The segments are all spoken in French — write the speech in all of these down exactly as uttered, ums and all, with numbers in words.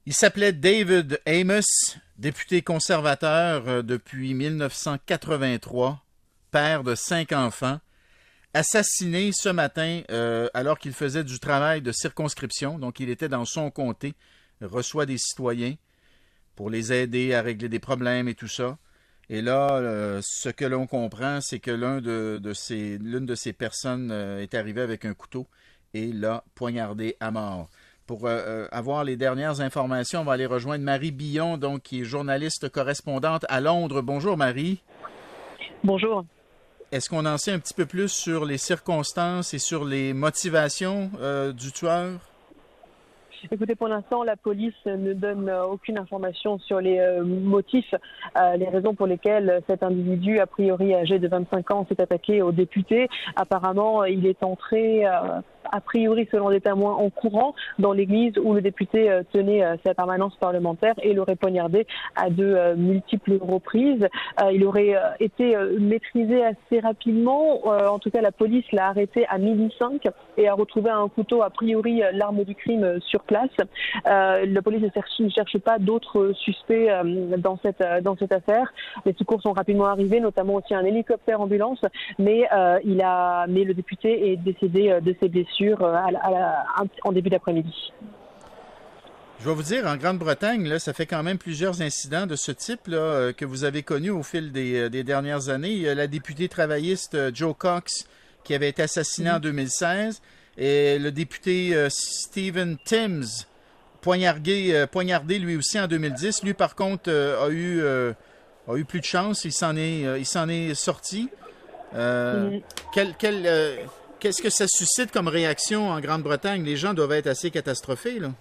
Il s'appelait David Amos, député conservateur euh, depuis mille neuf cent quatre-vingt-trois, père de cinq enfants, assassiné ce matin euh, alors qu'il faisait du travail de circonscription. Donc, il était dans son comté, reçoit des citoyens pour les aider à régler des problèmes et tout ça. Et là, euh, ce que l'on comprend, c'est que l'un de, de ces, l'une de ces personnes euh, est arrivée avec un couteau et l'a poignardé à mort. Pour euh, avoir les dernières informations, on va aller rejoindre Marie Billon, donc, qui est journaliste correspondante à Londres. Bonjour, Marie. Bonjour. Est-ce qu'on en sait un petit peu plus sur les circonstances et sur les motivations euh, du tueur? Écoutez, pour l'instant, la police ne donne aucune information sur les euh, motifs, euh, les raisons pour lesquelles cet individu, a priori âgé de vingt-cinq ans, s'est attaqué au député. Apparemment, il est entré, euh, a priori, selon des témoins, en courant dans l'église où le député euh, tenait euh, sa permanence parlementaire et l'aurait poignardé à de euh, multiples reprises. Euh, il aurait euh, été euh, maîtrisé assez rapidement. Euh, en tout cas, la police l'a arrêté à midi cinq et a retrouvé un couteau, a priori, euh, l'arme du crime euh, sur place. Euh, la police ne cherche, ne cherche pas d'autres suspects euh, dans cette euh, dans cette affaire. Les secours sont rapidement arrivés, notamment aussi un hélicoptère ambulance, mais euh, il a mais le député est décédé euh, de ses blessures euh, à la, à la, en début d'après-midi. Je vais vous dire, en Grande-Bretagne, là, ça fait quand même plusieurs incidents de ce type là, que vous avez connus au fil des, des dernières années. Il y a la députée travailliste Jo Cox qui avait été assassinée mmh. en deux mille seize. Et le député euh, Stephen Timms, poignardé, euh, poignardé lui aussi en deux mille dix. Lui, par contre, euh, a, eu, euh, a eu plus de chance. Il s'en est, euh, il s'en est sorti. Euh, mm. quel, quel, euh, qu'est-ce que ça suscite comme réaction en Grande-Bretagne? Les gens doivent être assez catastrophés, là.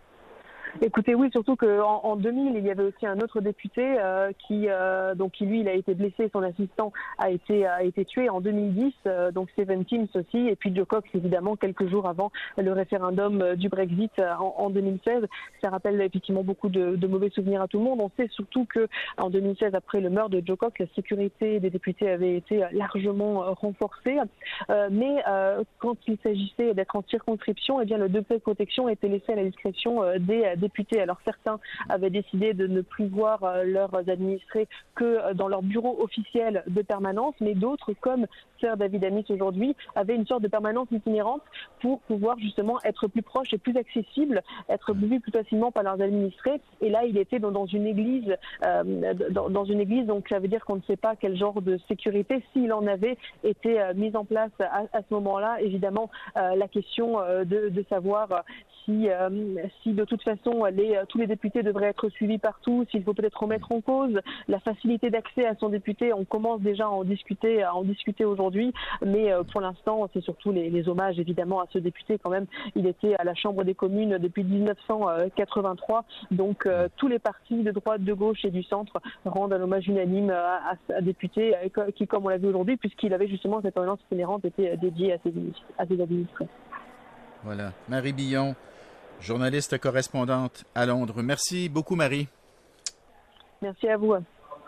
Écoutez, oui, surtout qu'en en deux mille, il y avait aussi un autre député euh, qui, euh, donc, qui, lui, il a été blessé, son assistant a été, a été tué en deux mille dix, euh, donc Stephen Timms aussi, et puis Jo Cox, évidemment, quelques jours avant le référendum du Brexit en, en deux mille seize. Ça rappelle effectivement beaucoup de, de mauvais souvenirs à tout le monde. On sait surtout que en deux mille seize, après le meurtre de Jo Cox, la sécurité des députés avait été largement renforcée, euh, mais euh, quand il s'agissait d'être en circonscription, eh bien, le degré de protection était laissé à la discrétion euh, des députés. Alors certains avaient décidé de ne plus voir euh, leurs administrés que dans leur bureau officiel de permanence, mais d'autres, comme Sir David Amess aujourd'hui, avaient une sorte de permanence itinérante pour pouvoir justement être plus proches et plus accessibles, être vus plus facilement par leurs administrés. Et là, il était dans, dans une église, euh, dans, dans une église, donc ça veut dire qu'on ne sait pas quel genre de sécurité, s'il en avait été euh, mise en place à, à ce moment-là. Évidemment, euh, la question euh, de, de savoir si, euh, si de toute façon les, tous les députés devraient être suivis partout, s'il faut peut-être remettre en cause la facilité d'accès à son député. On commence déjà à en discuter, à en discuter aujourd'hui, mais pour l'instant, c'est surtout les, les hommages évidemment à ce député quand même. Il était à la Chambre des communes depuis dix-neuf cent quatre-vingt-trois, donc euh, tous les partis de droite, de gauche et du centre rendent un hommage unanime à, à un député qui, comme on l'a vu aujourd'hui, puisqu'il avait justement cette ordonnance itinérante, était dédiée à ses, à ses administrés. Voilà, Marie Billon, journaliste correspondante à Londres. Merci beaucoup, Marie. Merci à vous.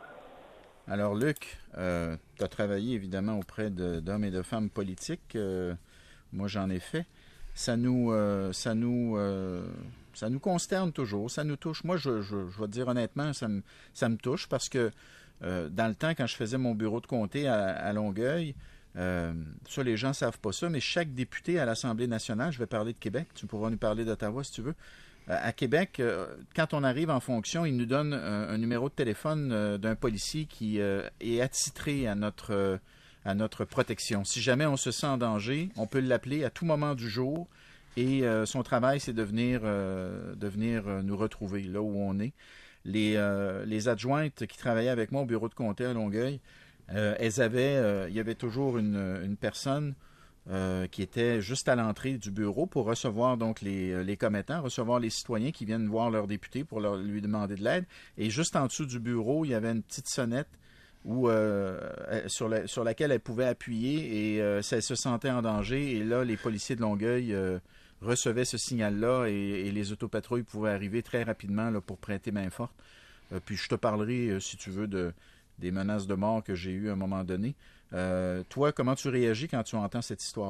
Alors, Luc, euh, tu as travaillé évidemment auprès de, d'hommes et de femmes politiques. Euh, moi, j'en ai fait. Ça nous, euh, ça nous, euh, ça nous consterne toujours. Ça nous touche. Moi, je, je, je vais te dire honnêtement, ça me, ça me touche parce que euh, dans le temps, quand je faisais mon bureau de comté à, à Longueuil, Euh, ça, les gens ne savent pas ça, mais chaque député à l'Assemblée nationale, je vais parler de Québec, tu pourras nous parler d'Ottawa si tu veux. Euh, à Québec, euh, quand on arrive en fonction, ils nous donnent un, un numéro de téléphone euh, d'un policier qui euh, est attitré à notre, euh, à notre protection. Si jamais on se sent en danger, on peut l'appeler à tout moment du jour et euh, son travail, c'est de venir, euh, de venir nous retrouver là où on est. Les, euh, les adjointes qui travaillaient avec moi au bureau de comté à Longueuil, Euh, elles avaient, euh, il y avait toujours une, une personne euh, qui était juste à l'entrée du bureau pour recevoir donc les, les commettants, recevoir les citoyens qui viennent voir leur député pour leur, lui demander de l'aide. Et juste en dessous du bureau, il y avait une petite sonnette où, euh, sur, la, sur laquelle elle pouvait appuyer et euh, si elle se sentait en danger. Et là, les policiers de Longueuil euh, recevaient ce signal-là et, et les autopatrouilles pouvaient arriver très rapidement là, pour prêter main forte. Euh, puis je te parlerai, euh, si tu veux, de des menaces de mort que j'ai eues à un moment donné. Euh, toi, comment tu réagis quand tu entends cette histoire-là?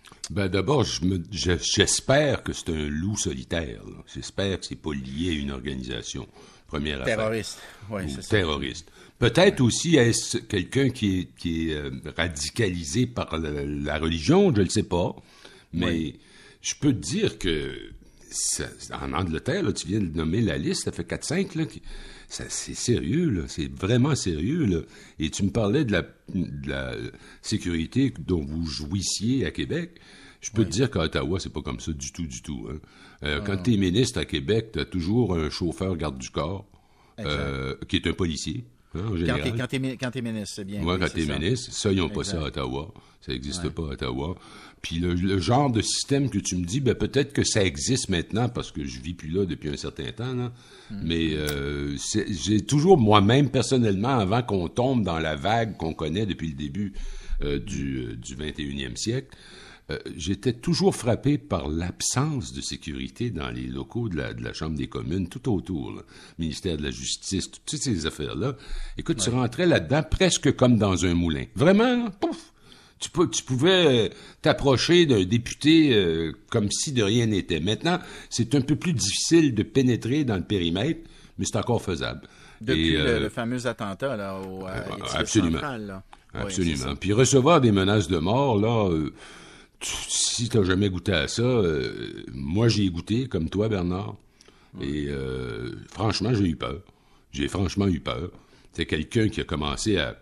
Ben d'abord, je me, je, j'espère que c'est un loup solitaire. Là. J'espère que c'est pas lié à une organisation. Première terroriste. affaire. Oui, c'est ça. Terroriste. Peut-être ouais. aussi est-ce quelqu'un qui est, qui est euh, radicalisé par la, la religion, je ne le sais pas. Mais oui. je peux te dire que ça, en Angleterre, là, tu viens de nommer la liste, ça fait quatre cinq, là, qui, ça, c'est sérieux, là, c'est vraiment sérieux. Là. Et tu me parlais de la, de la sécurité dont vous jouissiez à Québec. Je peux oui. te dire qu'à Ottawa, c'est pas comme ça du tout, du tout. Hein. Euh, ah. Quand tu es ministre à Québec, tu as toujours un chauffeur garde du corps euh, qui est un policier. Hein, en général. Quand tu es, quand t'es ministre, c'est bien. Ouais, oui, quand tu es ministre. Ça, ils n'ont pas ça à Ottawa. Ça n'existe ouais. pas à Ottawa. Puis le, le genre de système que tu me dis, ben peut-être que ça existe maintenant parce que je vis plus là depuis un certain temps. Là. Mm. Mais euh, c'est, j'ai toujours moi-même, personnellement, avant qu'on tombe dans la vague qu'on connaît depuis le début euh, du, euh, du vingt et unième siècle, euh, j'étais toujours frappé par l'absence de sécurité dans les locaux de la, de la Chambre des communes, tout autour. Là. Ministère de la Justice, toutes ces affaires-là. Écoute, ouais. tu rentrais là-dedans presque comme dans un moulin. Vraiment, là, pouf! Tu, peux, tu pouvais euh, t'approcher d'un député euh, comme si de rien n'était. Maintenant, c'est un peu plus difficile de pénétrer dans le périmètre, mais c'est encore faisable. Depuis Et, euh, le, le fameux attentat là, au à absolument, central, là. Absolument. Oui, puis recevoir des menaces de mort, là, euh, tu, si tu n'as jamais goûté à ça, euh, moi j'ai goûté, comme toi, Bernard. Oui. Et euh, franchement, j'ai eu peur. J'ai franchement eu peur. C'est quelqu'un qui a commencé à...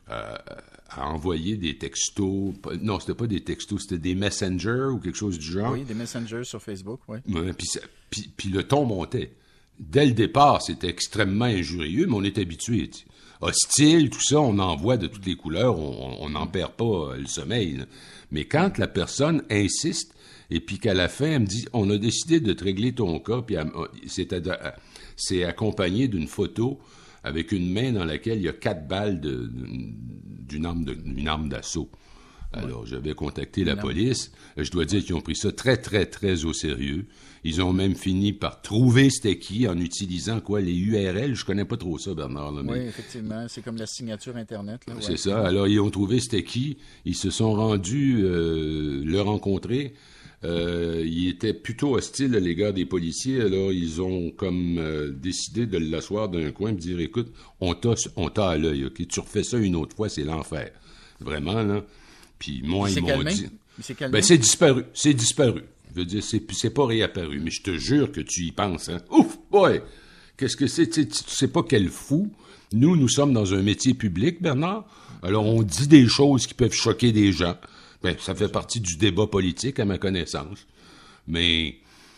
à à envoyer des textos. Non, c'était pas des textos, c'était des messengers ou quelque chose du genre. Oui, des messengers sur Facebook, oui. Ouais, puis, puis, puis le ton montait. Dès le départ, c'était extrêmement injurieux, mais on est habitué. T'sais. Hostile, tout ça, on en voit de toutes les couleurs, on n'en perd pas le sommeil. Là. Mais quand la personne insiste, et puis qu'à la fin, elle me dit, on a décidé de te régler ton cas, puis elle, c'est, à, c'est accompagné d'une photo avec une main dans laquelle il y a quatre balles de, de, d'une, arme de, d'une arme d'assaut. Alors, ouais. j'avais contacté la non. police. Je dois dire qu'ils ont pris ça très, très, très au sérieux. Ils ont même fini par trouver c'était qui en utilisant quoi, les U R L. Je connais pas trop ça, Bernard. Là, mais... Oui, effectivement. C'est comme la signature Internet. Là, c'est ouais. ça. Alors, ils ont trouvé c'était qui. Ils se sont rendus euh, le rencontrer. Euh, il était plutôt hostile à l'égard des policiers, alors ils ont comme euh, décidé de l'asseoir d'un coin et de dire, écoute, on t'a, on t'a à l'œil, ok? Tu refais ça une autre fois, c'est l'enfer. Vraiment, là. Puis moi, il ils m'ont calmé? dit... Il s'est calmé? Ben, c'est disparu, c'est disparu. Je veux dire, c'est, c'est pas réapparu, mais je te jure que tu y penses, hein. Ouf! Ouais! Qu'est-ce que c'est? Tu sais pas quel fou. Nous, nous sommes dans un métier public, Bernard. Alors, on dit des choses qui peuvent choquer des gens. Ben, ça fait partie du débat politique, à ma connaissance. Mais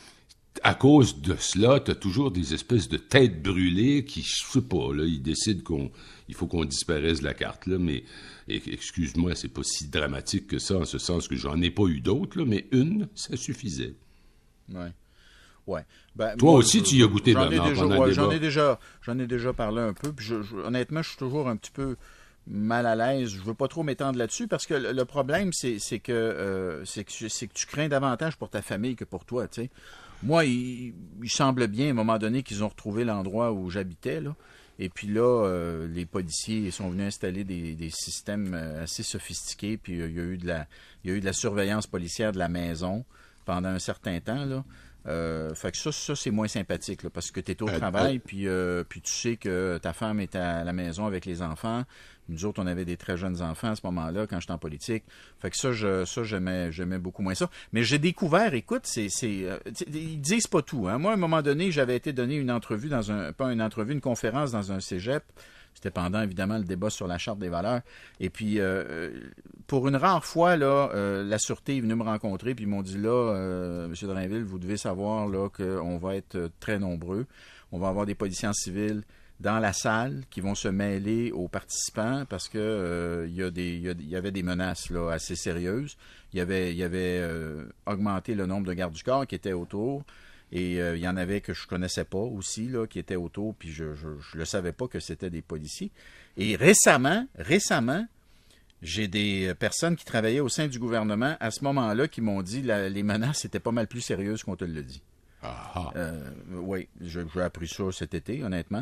à cause de cela, tu as toujours des espèces de têtes brûlées qui, je sais pas, là, ils décident qu'on, il faut qu'on disparaisse de la carte, là, mais, excuse-moi, c'est pas si dramatique que ça, en ce sens que j'en ai pas eu d'autres, là, mais une, ça suffisait. Ouais. Ouais. Ben, Toi moi, aussi, je, tu y as goûté, j'en Bernard, ai déjà, pendant ouais, le j'en débat. ai déjà, j'en ai déjà parlé un peu, puis je, je, honnêtement, je suis toujours un petit peu mal à l'aise. Je veux pas trop m'étendre là-dessus parce que le, le problème, c'est, c'est, que, euh, c'est, que, c'est que tu crains davantage pour ta famille que pour toi, tu sais. Moi, il, il semble bien, à un moment donné, qu'ils ont retrouvé l'endroit où j'habitais, là. Et puis là, euh, les policiers sont venus installer des, des systèmes assez sophistiqués, puis euh, il y a eu de la, il y a eu de la surveillance policière de la maison pendant un certain temps, là. Euh, fait que ça, ça c'est moins sympathique là, parce que tu es au euh, travail, euh, puis, euh, puis tu sais que ta femme est à la maison avec les enfants. Nous autres, on avait des très jeunes enfants à ce moment-là quand j'étais en politique. Fait que ça, je, ça j'aimais, j'aimais beaucoup moins ça. Mais j'ai découvert, écoute, c'est, c'est, euh, ils disent pas tout. Hein. Moi, à un moment donné, j'avais été donné une entrevue dans un, pas une entrevue, une conférence dans un cégep. C'était pendant, évidemment, le débat sur la Charte des valeurs. Et puis, euh, pour une rare fois, là, euh, la Sûreté est venue me rencontrer, puis ils m'ont dit, là, euh, M. Drainville, vous devez savoir là qu'on va être très nombreux. On va avoir des policiers en civil dans la salle qui vont se mêler aux participants parce que euh, il y a des, il y, a, il y avait des menaces là, assez sérieuses. Il y avait, il y avait euh, augmenté le nombre de gardes du corps qui étaient autour. Et euh, il y en avait que je connaissais pas aussi, là, qui étaient autour, puis je ne le savais pas que c'était des policiers. Et récemment, récemment, j'ai des personnes qui travaillaient au sein du gouvernement à ce moment-là qui m'ont dit que les menaces étaient pas mal plus sérieuses qu'on te le dit. Ah. Euh, oui, j'ai appris ça cet été, honnêtement.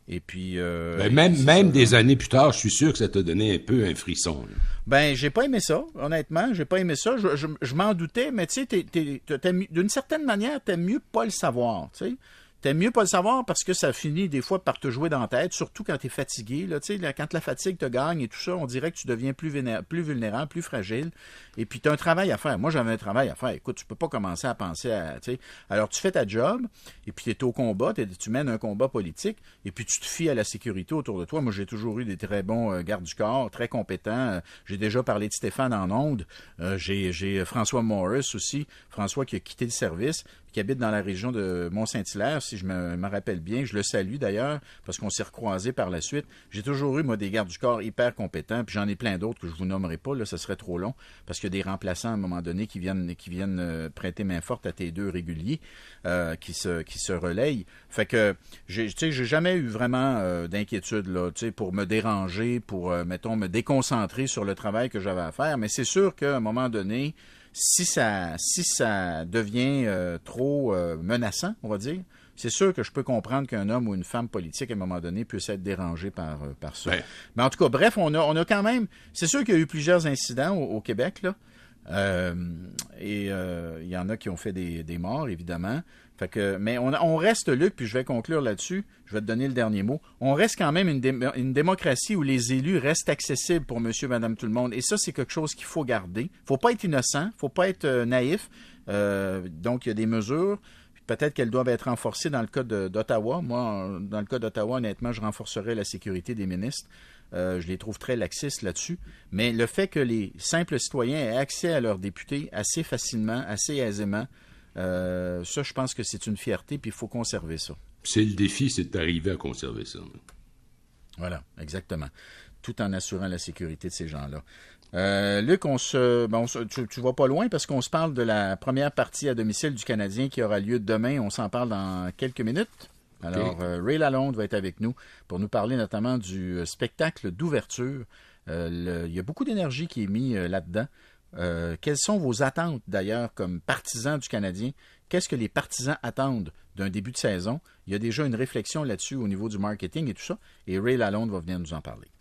Et puis... Euh, ben, même et même ça, des années plus tard, je suis sûr que ça t'a donné un peu un frisson. Là. Ben, j'ai pas aimé ça, honnêtement. J'ai pas aimé ça. Je, je, je m'en doutais, mais tu sais, t'es, t'es, t'es, d'une certaine manière, t'aimes mieux pas le savoir, tu sais. T'aimes mieux pas le savoir parce que ça finit des fois par te jouer dans la tête, surtout quand t'es fatigué. Là, tu sais, quand la fatigue te gagne et tout ça, on dirait que tu deviens plus, véné- plus vulnérable, plus fragile. Et puis t'as un travail à faire. Moi, j'avais un travail à faire. Écoute, tu peux pas commencer à penser à... Tu sais, alors, tu fais ta job, et puis t'es au combat, t'es, tu mènes un combat politique, et puis tu te fies à la sécurité autour de toi. Moi, j'ai toujours eu des très bons euh, gardes du corps, très compétents. Euh, j'ai déjà parlé de Stéphane en ondes. Euh, j'ai, j'ai François Morris aussi. François qui a quitté le service, qui habite dans la région de Mont-Saint-Hilaire, si je me, me rappelle bien. Je le salue d'ailleurs, parce qu'on s'est recroisés par la suite. J'ai toujours eu, moi, des gardes du corps hyper compétents, puis j'en ai plein d'autres que je vous nommerai pas, là, ça serait trop long, parce qu'il y a des remplaçants à un moment donné qui viennent qui viennent euh, prêter main forte à tes deux réguliers, euh, qui se qui se relayent. Fait que, j'ai, tu sais, j'ai jamais eu vraiment euh, d'inquiétude, là, tu sais, pour me déranger, pour, euh, mettons, me déconcentrer sur le travail que j'avais à faire, mais c'est sûr qu'à un moment donné, Si ça, si ça devient euh, trop euh, menaçant, on va dire, c'est sûr que je peux comprendre qu'un homme ou une femme politique, à un moment donné, puisse être dérangé par, euh, par ça. Ouais. Mais en tout cas, bref, on a, on a quand même... C'est sûr qu'il y a eu plusieurs incidents au, au Québec, là. Euh, et euh, il y en a qui ont fait des, des morts, évidemment. Fait que, mais on, on reste, Luc, puis je vais conclure là-dessus, je vais te donner le dernier mot, on reste quand même une, dé, une démocratie où les élus restent accessibles pour monsieur, madame, tout le monde. Et ça, c'est quelque chose qu'il faut garder. Faut pas être innocent, faut pas être euh, naïf. Euh, donc, il y a des mesures. Peut-être qu'elles doivent être renforcées dans le cas de, d'Ottawa. Moi, dans le cas d'Ottawa, honnêtement, je renforcerais la sécurité des ministres. Euh, je les trouve très laxistes là-dessus. Mais le fait que les simples citoyens aient accès à leurs députés assez facilement, assez aisément, euh, ça, je pense que c'est une fierté, puis il faut conserver ça. C'est le défi, c'est d'arriver à conserver ça. Voilà, exactement. Tout en assurant la sécurité de ces gens-là. Euh, Luc, on se, bon, on se, tu, tu vas pas loin parce qu'on se parle de la première partie à domicile du Canadien qui aura lieu demain. On s'en parle dans quelques minutes. Alors, okay. euh, Ray Lalonde va être avec nous pour nous parler notamment du spectacle d'ouverture. Euh, le, il y a beaucoup d'énergie qui est mise euh, là-dedans. Euh, quelles sont vos attentes, d'ailleurs, comme partisans du Canadien? Qu'est-ce que les partisans attendent d'un début de saison? Il y a déjà une réflexion là-dessus au niveau du marketing et tout ça. Et Ray Lalonde va venir nous en parler.